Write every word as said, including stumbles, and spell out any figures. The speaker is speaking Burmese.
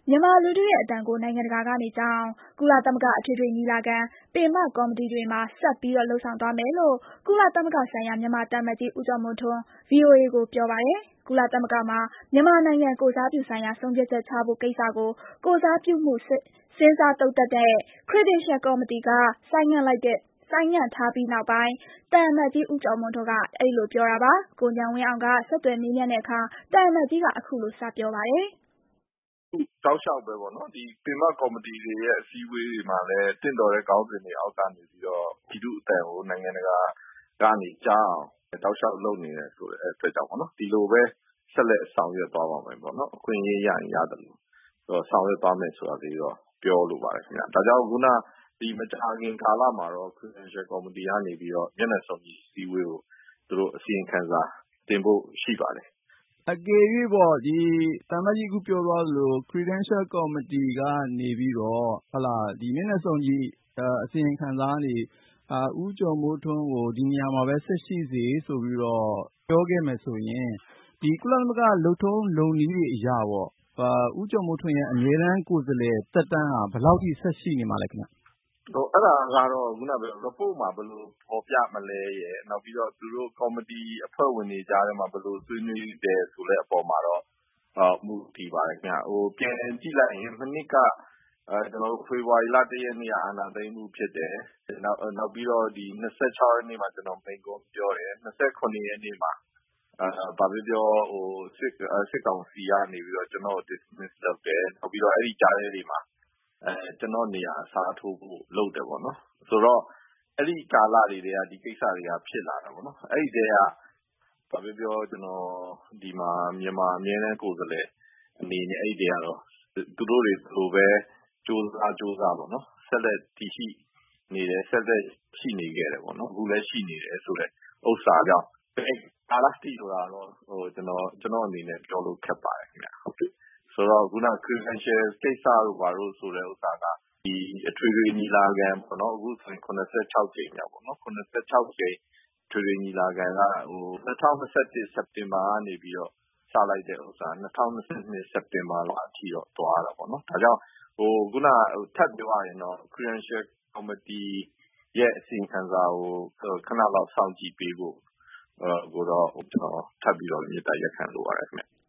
မြန်မာလူထုရဲ့အသံကိုနိုင်ငံတကာကကြားအောင် ကုလသမဂ္ဂအထွေထွေညီလာခံ၊ ပင်မကော်မတီတွေမှာ ဆက်ပြီးလုပ်ဆောင်သွားမယ်လို့ ကုလသမဂ္ဂဆိုင်ရာ မြန်မာသံအမတ်ကြီး ဦးကျော်မိုးထွန်း ဗွီအိုအေကို ပြောပါတယ်။ ကုလသမဂ္ဂမှာ မြန်မာနိုင်ငံကိုယ်စားပြုဆိုင်ရာ ဆုံးဖြတ်ချက်ချဖို့ကိစ္စကို ကိုယ်စားပြုမှုစဉ်းစားသုံးသပ်တဲ့ Credential ကော်မတီက ဆိုင်းငံ့ထားပြီးနောက်ပိုင်း သံအမတ်ကြီး ဦးကျော်မိုးထွန်းက အဲဒီလိုပြောတာပါ။ ကိုဉာဏ်ဝင်းအောင်က ဆက်သွယ်မေးမြန်းတဲ့အခါ သံအမတ်ကြီးက အခုလို စပြောပါတယ်။တောက်လျှောက်ပဲပေါ့နော် ဒီပင်မကော်မတီတွေရဲ့အစည်းအဝေးတွေမှာလည်း သင့်တော်တဲ့ခေါင်းစဉ်တွေအောက်ကနေပြီးတော့ ပြည်သူ့အသံကိုနိုင်ငံတကာကနေကြားအောင် တောက်လျှောက်လုပ်နေတယ်ဆိုတဲ့အတွက်ကြောင့်ပေါ့နော် ဒီလိုပဲဆက်လက်ဆောင်ရွက်သွားပါမယ်ပေါ့နော် အခွင့်အရေးရရင်ရသလို ဆောင်ရွက်သွားမယ်ဆိုတာလေးတော့ပြောလိုပါတယ်ခင်ဗျ။ ဒါကြောင့်ခုနဒီမကြာခင်ကာလမှာတော့ Credential ကော်မတီကနေပြီးတော့ မျက်နှာစုံညီအစည်းအဝေးကို သူတို့အစီရင်ခံစာတင်ဖို့ရှိပါတယ်။ အကယ်၍ပေါ့ ဒီသံအမတ်ကြီးအခုပြောသွားသလို Credential ကော်မတီကနေပြီးတော့ ဒီမျက်နှာစုံညီအစီရင်ခံစာကနေ ဦးကျော်မိုးထွန်းကို ဒီနေရာမှာပဲဆက်ရှိစေဆိုပြီးတော့ပြောခဲ့မယ်ဆိုရင် ဒီကုလသမဂ္ဂလုပ်ထုံးလုပ်နည်းတွေအရပေါ့ ဦးကျော်မိုးထွန်းရဲ့အမြဲတမ်းကိုယ်စားလှယ်သက်တမ်းက ဘယ်လောက်ထိဆက်ရှိနေမှာလဲခင်ဗျ။ အဲဒါကတော့ခုနပြော report မှာဘယ်လိုဖော်ပြမလဲရယ် နောက်ပြီးတော့သူတို့ကော်မတီအဖွဲ့ဝင်တွေကြားထဲမှာဘယ်လိုဆွေးနွေးတယ်ဆိုတဲ့အပေါ်မှာတော့မူတည်ပါတယ်ခင်ဗျ။ ပြန်ကြည့်လိုက်ရင်မနှစ်က ဖေဖော်ဝါရီလ ၁ ရက်နေ့က အာဏာသိမ်းမှုဖြစ်တယ်။ နောက်ပြီးတော့ ၂၆ ရက်နေ့မှာ ကျနော်မိန့်ခွန်းပြောတယ်။ ၂၇ ရက်နေ့မှာ ဘာပြောပြောစစ်ကောင်စီကနေပြီးတော့ ကျနော့်ကို dismiss လုပ်တယ်။ နောက်ပြီးတော့အဲဒီကြားထဲတွေမှာ ကျနော့်နေရာအစားထိုးဖို့လုပ်တယ်ပေါ့နော်။ ဆိုတော့ အဲဒီကာလတွေကတည်းက ဒီကိစ္စတွေကဖြစ်လာတာပေါ့နော်။ အဲဒီကတည်းက ဘာပြောပြောကျနော်ဒီမှာမြန်မာအမြဲတမ်းကိုယ်စားလှယ်အနေနဲ့ အဲဒီကတည်းကတော့ သူတို့တွေဘယ်လိုပဲကြိုးစားကြိုးစားပေါ့နော် ဆက်လက်တည်ရှိနေတယ် ဆက်လက်ရှိနေခဲ့တယ်ပေါ့နော်။ အခုလည်းရှိနေတယ်ဆိုတဲ့ဥစ္စာကြောင့် ဘယ်ကာလအထိဆိုတာတော့ ကျနော့်အနေနဲ့ပြောလို့ခက်ပါတယ်ခင်ဗျ။ ဆိုတော့ခုန Credential ကိစ္စတို့ဘာတို့ဆိုတဲ့ဥစ္စာက ဒီအထွေထွေညီလာခံပေါ့နော် အခုဆိုရင် ၇၆ ကြိမ်မြောက်ပေါ့နော် ၇၆ ကြိမ်အထွေထွေညီလာခံက ၂၀၂၁ စက်တင်ဘာကနေပြီးတော့ စလိုက်တဲ့ဥစ္စာ ၂၀၂၂ စက်တင်ဘာအထိတော့သွားတာပေါ့နော်။ ဒါကြောင့်ခုနထပ်ပြောရရင်တော့ Credential ကော်မတီရဲ့အစီရင်ခံစာကိုခဏလောက်စောင့်ကြည့်ပေးဖို့ကိုတော့ ကျနော်ထပ်ပြီးတော့မေတ္တာရပ်ခံလိုပါတယ်ခင်ဗျ